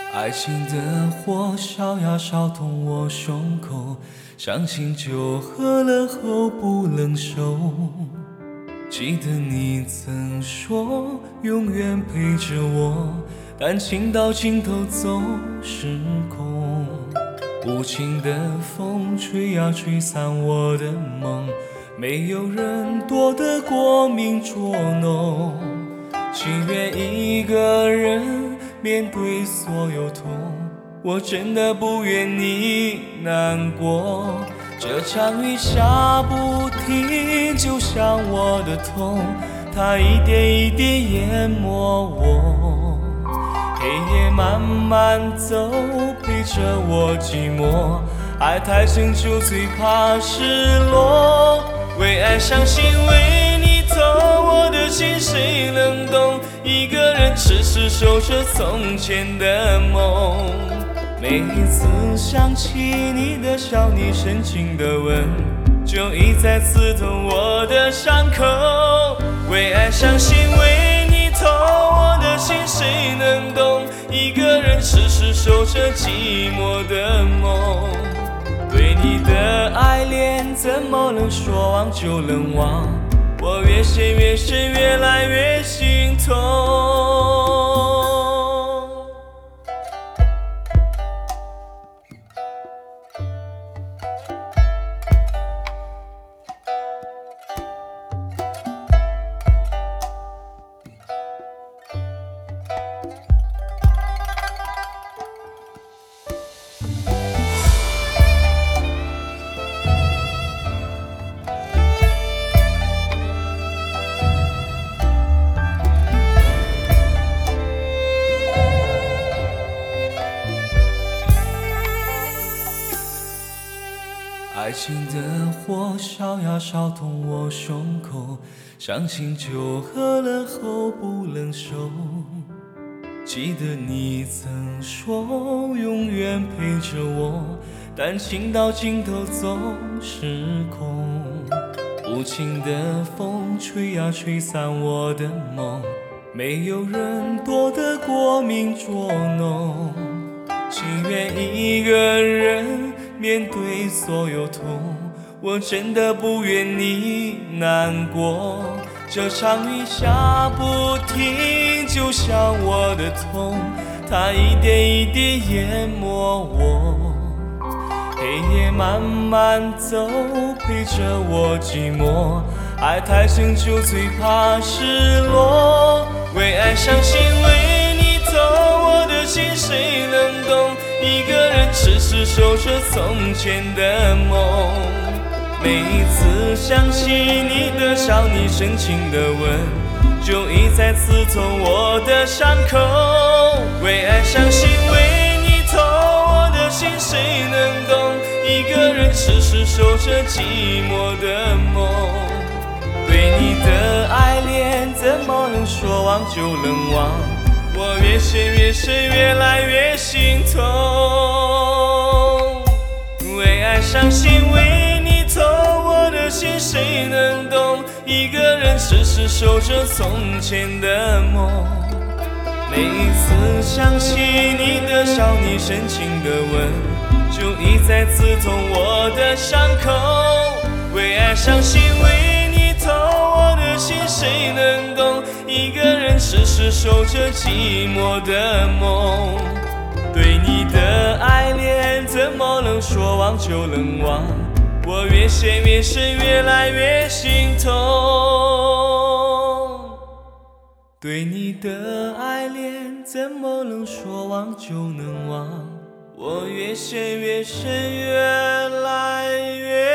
爱情的火烧呀烧痛我胸口，相信酒喝了后不能收。记得你曾说永远陪着我，但情到尽头总是空。无情的风吹呀吹散我的梦，没有人躲得过命捉弄。情愿一个人面对所有痛，我真的不愿你难过。这场雨下不停，就像我的痛，它一点一滴淹没我。黑夜慢慢走，陪着我寂寞，爱太深就最怕失落。为爱伤心，为你痛，我的心谁能懂？一个人痴痴守着从前的梦。每一次想起你的笑，你深情的吻，就一再刺痛我的伤口。为爱伤心，为你痛，我的心谁能懂？一个人痴痴守着寂寞的梦。对你的爱恋，怎么能说忘就能忘？我越陷越深，越来越心痛。爱情的火烧呀烧痛我胸口，相信酒喝了后不能收。记得你曾说永远陪着我，但情到尽头总是空。无情的风吹呀吹散我的梦，没有人躲得过命捉弄。情愿一个人面对所有痛，我真的不愿你难过。这场雨下不停，就像我的痛，它一点一滴淹没我。黑夜慢慢走，陪着我寂寞，爱太深就最怕失落。为爱伤心，为你痛，我的心谁能懂？一个人痴痴守着从前的梦。每一次想起你的笑，你深情的吻，就一再刺痛我的伤口。为爱伤心，为你痛，我的心谁能懂？一个人痴痴守着寂寞的梦。对你的爱恋，怎么能说忘就能忘？我越陷越深，越来越心痛。为爱伤心，为你痛，我的心谁能懂？一个人痴痴守着从前的梦。每一次想起你的笑，你深情的吻，就一再刺痛我的伤口。为爱伤心，为你痛，我的心谁能懂？一个人痴痴守着寂寞的梦。对你的爱恋，怎么能说忘就能忘？我越陷越深，越来越心痛。对你的爱恋，怎么能说忘就能忘？我越陷越深，越来越